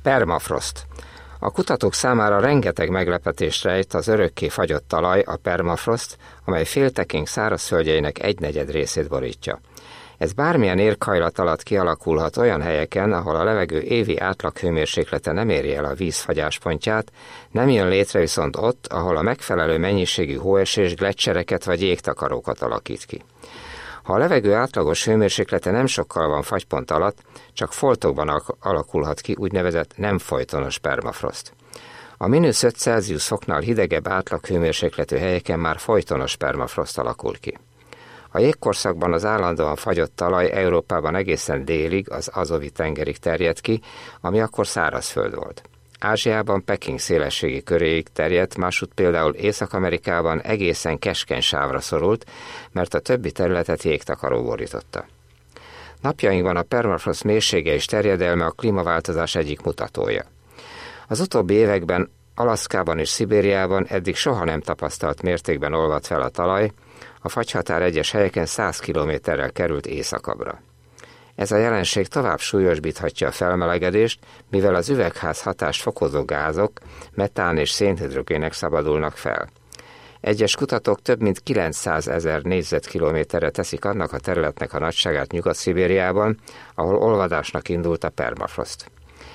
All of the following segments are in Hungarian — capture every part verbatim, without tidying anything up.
Permafrost. A kutatók számára rengeteg meglepetést rejt az örökké fagyott talaj, a permafrost, amely féltekénk szárazföldjeinek egynegyed részét borítja. Ez bármilyen éghajlat alatt kialakulhat olyan helyeken, ahol a levegő évi átlaghőmérséklete nem éri el a víz fagyáspontját, nem jön létre viszont ott, ahol a megfelelő mennyiségű hóesés gleccsereket vagy jégtakarókat alakít ki. Ha a levegő átlagos hőmérséklete nem sokkal van fagypont alatt, csak foltokban alakulhat ki úgynevezett nem folytonos permafrost. A mínusz öt Celsius foknál hidegebb átlaghőmérsékletű helyeken már folytonos permafrost alakul ki. A jégkorszakban az állandóan fagyott talaj Európában egészen délig, az Azovi-tengerig terjedt ki, ami akkor szárazföld volt. Ázsiában Peking szélességi köréig terjedt, másút például Észak-Amerikában egészen keskeny sávra szorult, mert a többi területet jégtakaró borította. Napjainkban a permafrost mélysége és terjedelme a klímaváltozás egyik mutatója. Az utóbbi években Alaszkában és Szibériában eddig soha nem tapasztalt mértékben olvadt fel a talaj, a fagyhatár egyes helyeken száz kilométerrel került északabbra. Ez a jelenség tovább súlyosbíthatja a felmelegedést, mivel az üvegház hatást fokozó gázok, metán és szénhidrogének szabadulnak fel. Egyes kutatók több mint kilencszázezer négyzetkilométerre teszik annak a területnek a nagyságát Nyugat-Szibériában, ahol olvadásnak indult a permafrost.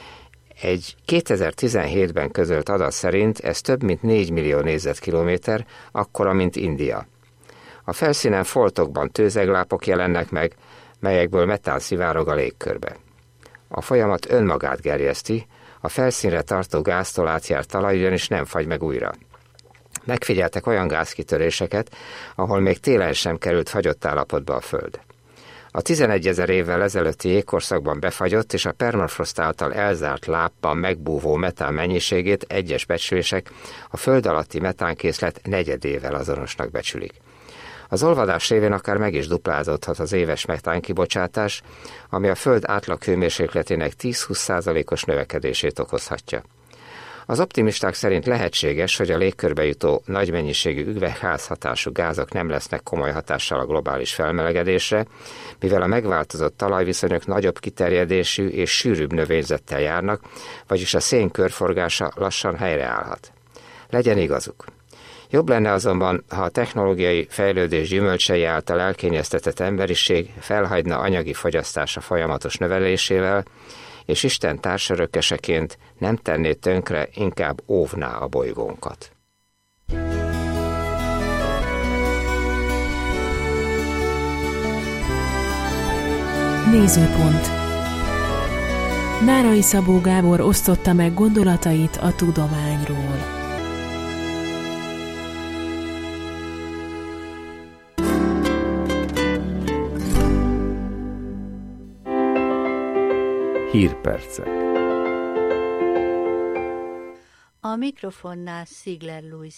Egy kétezer-tizenhétben közölt adat szerint ez több mint négy millió négyzetkilométer, akkora, mint India. A felszínen foltokban tőzeglápok jelennek meg, melyekből metán szivárog a légkörbe. A folyamat önmagát gerjeszti, a felszínre tartó gáztól átjárt talaj ugyanis nem fagy meg újra. Megfigyeltek olyan gázkitöréseket, ahol még télen sem került fagyott állapotba a föld. A tizenegyezer évvel ezelőtti jégkorszakban befagyott és a permafrost által elzárt lábban megbúvó metán mennyiségét egyes becslések a föld alatti metánkészlet negyedével azonosnak becsülik. Az olvadás révén akár meg is duplázódhat az éves metánkibocsátás, ami a föld átlaghőmérsékletének tíz-húsz százalékos növekedését okozhatja. Az optimisták szerint lehetséges, hogy a légkörbe jutó nagy mennyiségű üvegházhatású gázok nem lesznek komoly hatással a globális felmelegedésre, mivel a megváltozott talajviszonyok nagyobb kiterjedésű és sűrűbb növényzettel járnak, vagyis a szén körforgása lassan helyreállhat. Legyen igazuk. Jobb lenne azonban, ha a technológiai fejlődés gyümölcsei által elkényeztetett emberiség felhagyna anyagi fogyasztása folyamatos növelésével, és Isten társörökkeseként nem tenné tönkre, inkább óvná a bolygónkat. Nézőpont. Nárai Szabó Gábor osztotta meg gondolatait a tudományról. Hírpercek. A mikrofonnál Szigler Louis